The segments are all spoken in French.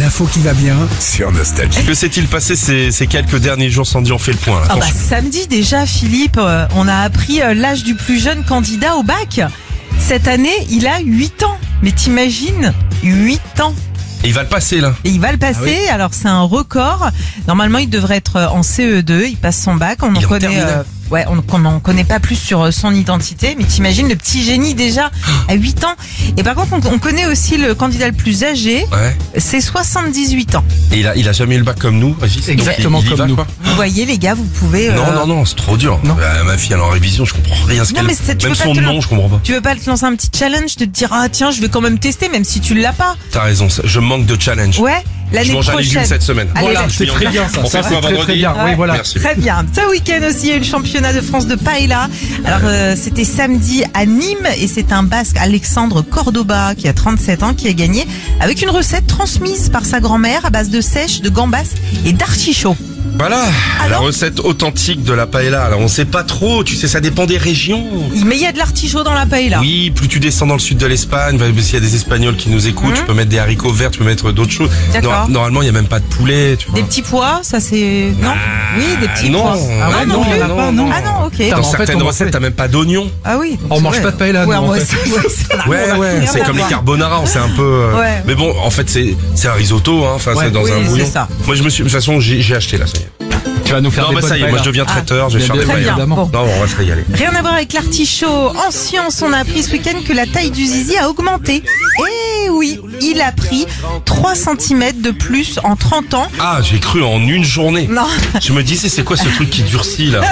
L'info qui va bien sur Nostalgie. Que s'est-il passé ces quelques derniers jours, Sandy? On fait le point. Ah bah, samedi déjà, Philippe, on a appris l'âge du plus jeune candidat au bac. Cette année, il a 8 ans. Mais t'imagines, 8 ans. Et il va le passer là. Et il va le passer, alors c'est un record. Normalement, il devrait être en CE2, il passe son bac. On en connaît... on n'en connaît pas plus sur son identité, mais t'imagines le petit génie déjà à 8 ans. Et par contre, on connaît aussi le candidat le plus âgé, c'est 78 ans. Et il a jamais eu le bac comme nous, Régis. Exactement il y comme va, nous. quoi. Vous voyez les gars, vous pouvez... Non, c'est trop dur. Ma fille elle est en révision, je comprends rien. Même son nom, je comprends pas. Tu veux pas te lancer un petit challenge, de te dire ah tiens, je vais quand même tester, même si tu l'as pas. T'as raison, je manque de challenge. Ouais. L'année je mange un légume prochaine. cette semaine. Allez, Voilà, c'est très bien ça. On fait quoi vendredi? Très bien. Ouais. Oui, voilà. Merci. Très bien. Ce week-end aussi, il y a eu le championnat de France de paella. Alors, c'était samedi à Nîmes et c'est un Basque, Alexandre Cordoba, qui a 37 ans, qui a gagné avec une recette transmise par sa grand-mère à base de sèche, de gambas et d'artichaut. Voilà, la Alors recette authentique de la paella. Alors on sait pas trop, tu sais, ça dépend des régions. Mais il y a de l'artichaut dans la paella. Oui, plus tu descends dans le sud de l'Espagne, s'il y a des Espagnols qui nous écoutent, tu peux mettre des haricots verts, tu peux mettre d'autres choses. D'accord. Normalement, il y a même pas de poulet, tu vois. Des petits pois, ça c'est... Non. Oui, des petits non. pois. Ah ouais, non, plus. non. Ah non, ok. Dans en fait, certaines on recettes, fait- t'as même pas d'oignons. Ah oui. On mange pas de paella, Ouais, nous, en ouais, fait. ça n'a rien C'est à comme les voir. carbonara, c'est un peu... Ouais. Mais bon, en fait, c'est un risotto, hein. Enfin, c'est dans oui, un c'est bouillon. ça. Moi, de toute façon, j'ai acheté là, ça y est. Tu vas nous faire Non, des bah bonnes ça y est, moi paellas. je deviens traiteur, je vais faire des bien, Très paellas. bien. évidemment. Bon. Non, on va se régaler. Rien à voir avec l'artichaut. En science, on a appris ce week-end que la taille du zizi a augmenté. Eh oui, il a pris 3 cm de plus en 30 ans. Ah, j'ai cru en une journée. Non, Je me disais, c'est quoi ce truc qui durcit là?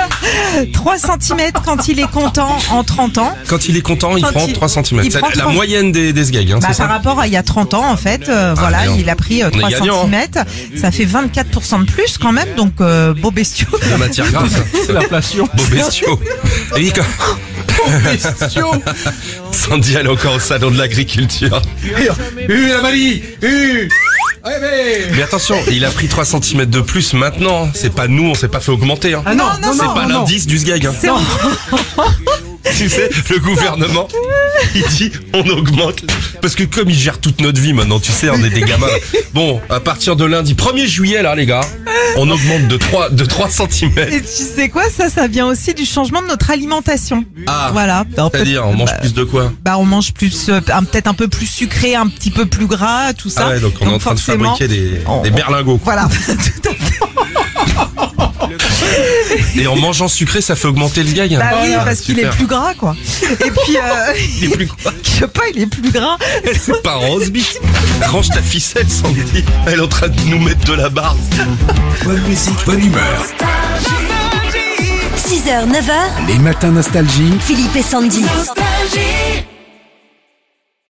3 cm quand il est content en 30 ans. Quand il est content, il Quand prend il- 3 cm. il C'est prend la 3. moyenne des sgags, hein, Bah, c'est par ça? rapport à il y a 30 ans, en fait, voilà, merde. il a pris 3 gagnant, cm. Ça fait 24% de plus quand même, donc beau bestiau. La matière grasse. C'est l'inflation. Beau bestiaux. Et oui, quand Sandy, elle est encore au salon de l'agriculture. La Mali. Mais attention, il a pris 3 cm de plus maintenant. C'est pas nous, on s'est pas fait augmenter. Hein. Ah non, non, C'est non, pas non. l'indice du sgag. Hein. C'est Tu sais, le gouvernement, il dit on augmente. Parce que comme il gère toute notre vie maintenant, tu sais, on est des gamins. Bon, à partir de lundi, 1er juillet là les gars, on augmente de 3 cm. Et tu sais quoi, ça vient aussi du changement de notre alimentation. Ah, Voilà. c'est-à-dire, on mange plus de quoi? Bah, on mange plus, peut-être un peu plus sucré, un petit peu plus gras, tout ça. Ah ouais, donc on est en train de forcément, fabriquer on- des berlingots. Voilà. Tout à fait. Et en mangeant sucré, ça fait augmenter le gag. Bah oui, Ah, parce qu'il est super. plus gras, quoi. Et puis, Il est plus quoi? je sais pas, il est plus gras. C'est pas un rose beef. Range ta ficelle, Sandy. Elle est en train de nous mettre de la barre. Bonne musique, bonne humeur. 6h, 9h, Les matins Nostalgie. Philippe et Sandy. Nostalgie.